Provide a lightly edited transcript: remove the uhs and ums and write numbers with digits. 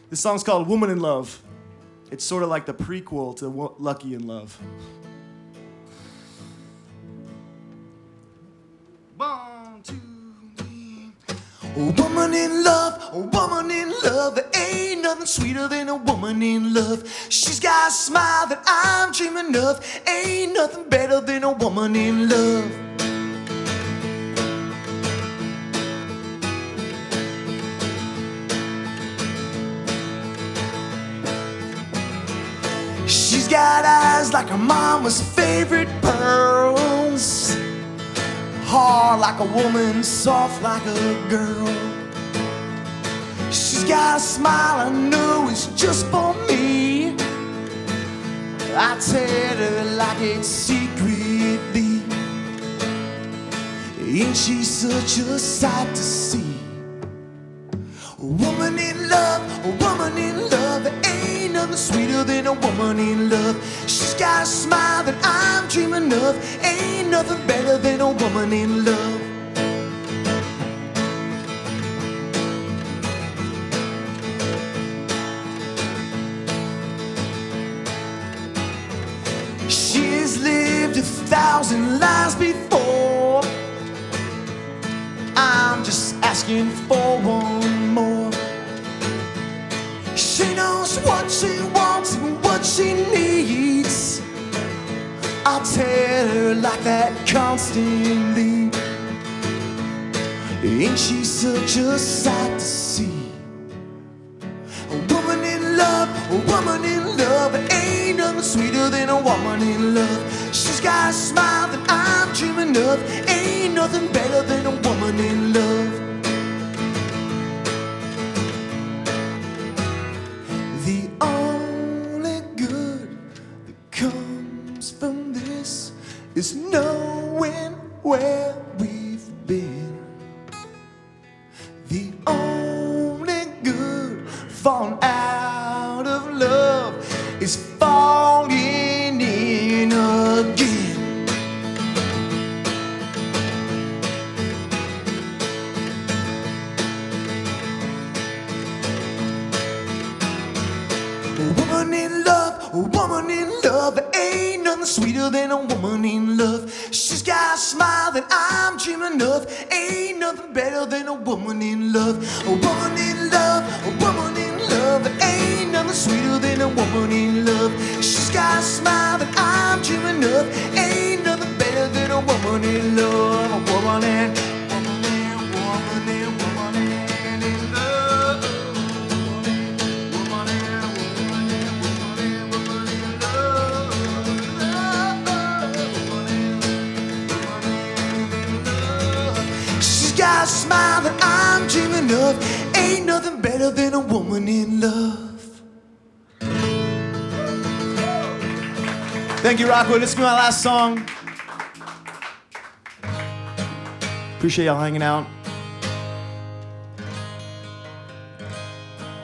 This song's called Woman in Love. It's sort of like the prequel to Lucky in Love. 1, 2, 3. A woman in love, a woman in love. There ain't nothing sweeter than a woman in love. She's got a smile that I'm dreaming of. Ain't nothing better than a woman in love. She's got eyes like her mama's favorite pearls, hard like a woman, soft like a girl. She's got a smile I know is just for me. I tell her like it's secretly. Ain't she such a sight to see? A woman in love, a woman in love. There ain't nothing sweeter than a woman in love. She's got a smile that I'm dreaming of. Ain't nothing better than a woman in love. She's lived 1,000 lives before. I'm just asking for one more. She knows what she wants and what she needs. I'll tell her like that constantly. Ain't she such a sight to see? A woman in love, a woman in love. Ain't nothing sweeter than a woman in love. She's got a smile that I'm dreaming of. Ain't nothing better than a woman in love. The only good that comes from this is knowing where we've been. The only good falling out of love is falling in again. A woman in love, a woman in love. There ain't nothing sweeter than a woman in love. She's got a smile that I'm dreaming of. Ain't nothing better than a woman in love. A woman in love, a woman in love. There ain't nothing sweeter than a woman in love. She's got a smile that I'm dreaming of. Ain't nothing better than a woman in love. A woman in love. Got a smile that I'm dreaming of. Ain't nothing better than a woman in love. Thank you, Rockwood. This is my last song. Appreciate y'all hanging out.